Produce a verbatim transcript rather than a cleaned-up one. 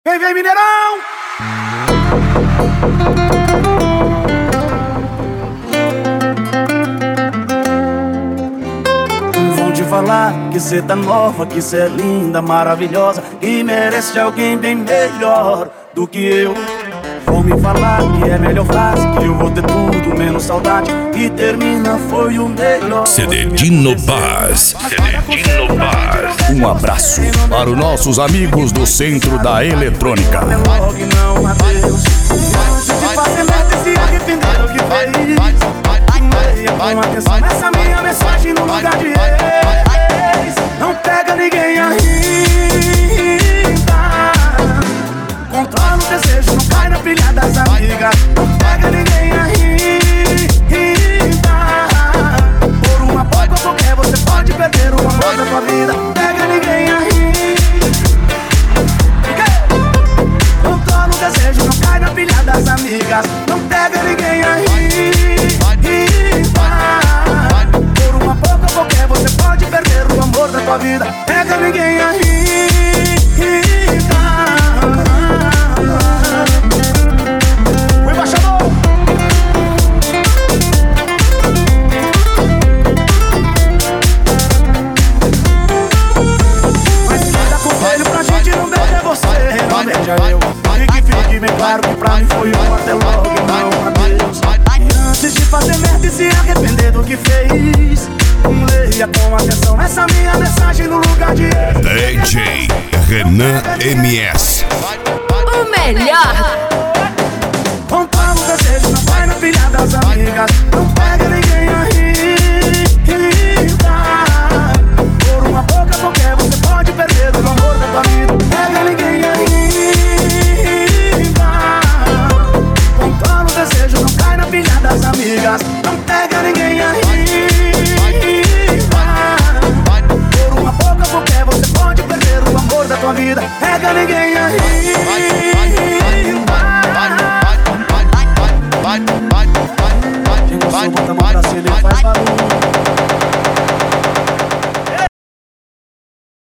Vem, vem, Mineirão! Vão te falar que cê tá nova, que cê é linda, maravilhosa e merece alguém bem melhor do que eu. Vão me falar que é a melhor frase, que eu vou ter tudo menos saudade e termina foi o melhor. Cededino Bars, Cededino Bars. Um abraço para os nossos amigos do Centro da Eletrônica. Até logo e não adeus. Antes de fazer merda e se arrepender do que fez, leia com atenção essa minha mensagem no lugar de ex. Não pega ninguém ainda. Controla o desejo, não cai na pilha das amigas. Não pega ninguém ainda. Por uma pouco ou qualquer você pode perder o amor da tua vida. Pega ninguém ainda. Controla o desejo, não cai na pilha das amigas. Não pega ninguém ainda. Por uma pouco ou qualquer você pode perder o amor da tua vida. Pega ninguém ainda. Fique bem claro que pra mim foi um até logo e não adeus. E antes de fazer merda e se arrepender do que fez, leia com atenção essa minha mensagem no lugar de D J Renan M S. O melhor. Controla o desejo, não vai na pilha das amigas. Não pega ninguém ainda. Por uma boca qualquer você pode perder o amor da tua vida. Pega ninguém ainda. Controla o desejo, não cai na pilha das amigas. Não pega ninguém ainda. Por uma boca qualquer você pode perder o amor da tua vida. Pega ninguém ainda. Bota a mão pra cima e faz barulho.